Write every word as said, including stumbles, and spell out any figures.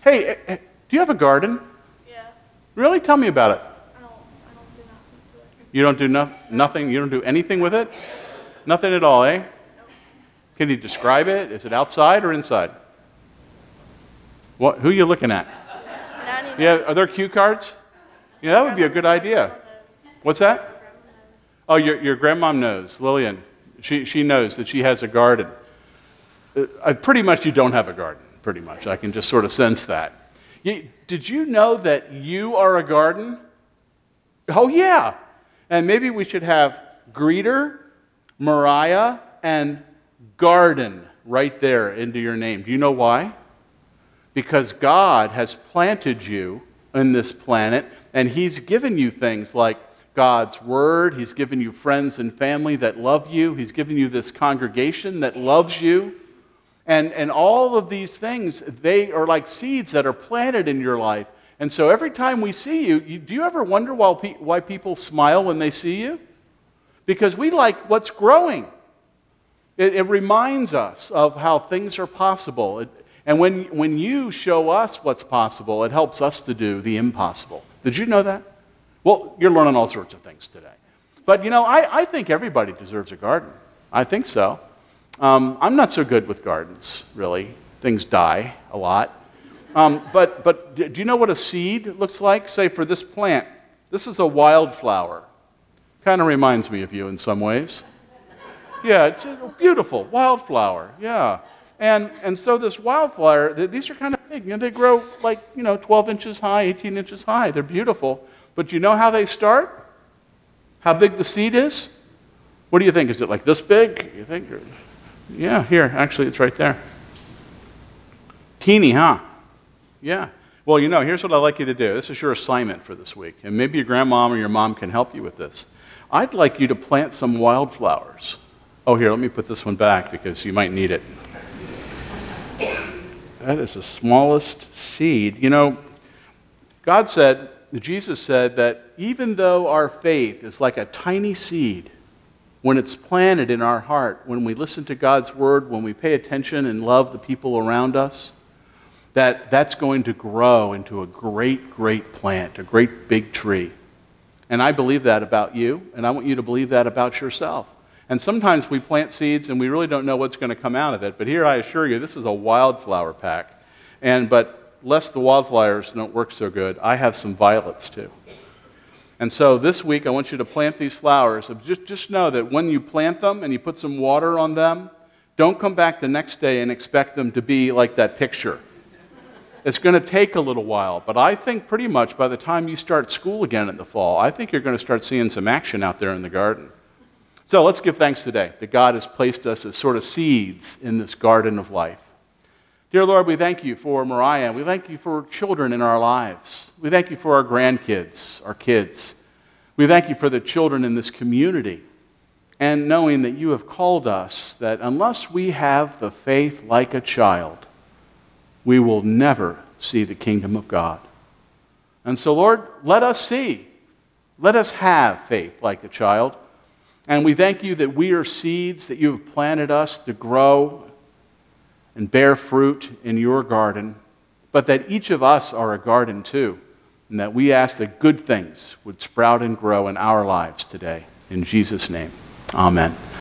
Hey, eh, eh, do you have a garden? Yeah. Really? Tell me about it. I don't, I don't do nothing to it. You don't do no- nothing? You don't do anything with it? Nothing at all, eh? Can you describe it? Is it outside or inside? What? Who are you looking at? Nanny Yeah, knows. are there cue cards? Yeah, that would be a good idea. What's that? Oh, your, your grandmom knows, Lillian. She, she knows that she has a garden. Uh, I, pretty much you don't have a garden, pretty much. I can just sort of sense that. You, did you know that you are a garden? Oh, yeah. And maybe we should have greeter, Mariah, and garden right there into your name. Do you know why? Because God has planted you in this planet, and He's given you things like God's Word. He's given you friends and family that love you. He's given you this congregation that loves you. And, and all of these things, they are like seeds that are planted in your life. And so every time we see you, you do you ever wonder why, pe- why people smile when they see you? Because we like what's growing. It, it reminds us of how things are possible. It, and when, when you show us what's possible, it helps us to do the impossible. Did you know that? Well, you're learning all sorts of things today. But, you know, I, I think everybody deserves a garden. I think so. Um, I'm not so good with gardens, really. Things die a lot. Um, but, but do you know what a seed looks like? Say, for this plant, this is a wildflower. Kind of reminds me of you in some ways. Yeah, it's a beautiful wildflower, yeah. And, and so this wildflower, these are kind of big. You know, they grow like, you know, twelve inches high, eighteen inches high. They're beautiful. But you know how they start? How big the seed is? What do you think? Is it like this big? You think? Yeah, here, actually, it's right there. Teeny, huh? Yeah. Well, you know, here's what I'd like you to do. This is your assignment for this week. And maybe your grandmom or your mom can help you with this. I'd like you to plant some wildflowers. Oh, here, let me put this one back because you might need it. That is the smallest seed. You know, God said, Jesus said that even though our faith is like a tiny seed, when it's planted in our heart, when we listen to God's word, when we pay attention and love the people around us, that that's going to grow into a great, great plant, a great big tree. And I believe that about you, and I want you to believe that about yourself. And sometimes we plant seeds and we really don't know what's going to come out of it. But here I assure you, this is a wildflower pack. And but lest the wildflowers don't work so good, I have some violets too. And so this week I want you to plant these flowers. Just, just know that when you plant them and you put some water on them, don't come back the next day and expect them to be like that picture. It's going to take a little while, but I think pretty much by the time you start school again in the fall, I think you're going to start seeing some action out there in the garden. So let's give thanks today that God has placed us as sort of seeds in this garden of life. Dear Lord, we thank you for Mariah. We thank you for children in our lives. We thank you for our grandkids, our kids. We thank you for the children in this community. And knowing that you have called us, that unless we have the faith like a child, we will never see the kingdom of God. And so, Lord, let us see. Let us have faith like a child. And we thank you that we are seeds, that you have planted us to grow and bear fruit in your garden, but that each of us are a garden too, and that we ask that good things would sprout and grow in our lives today. In Jesus' name, amen.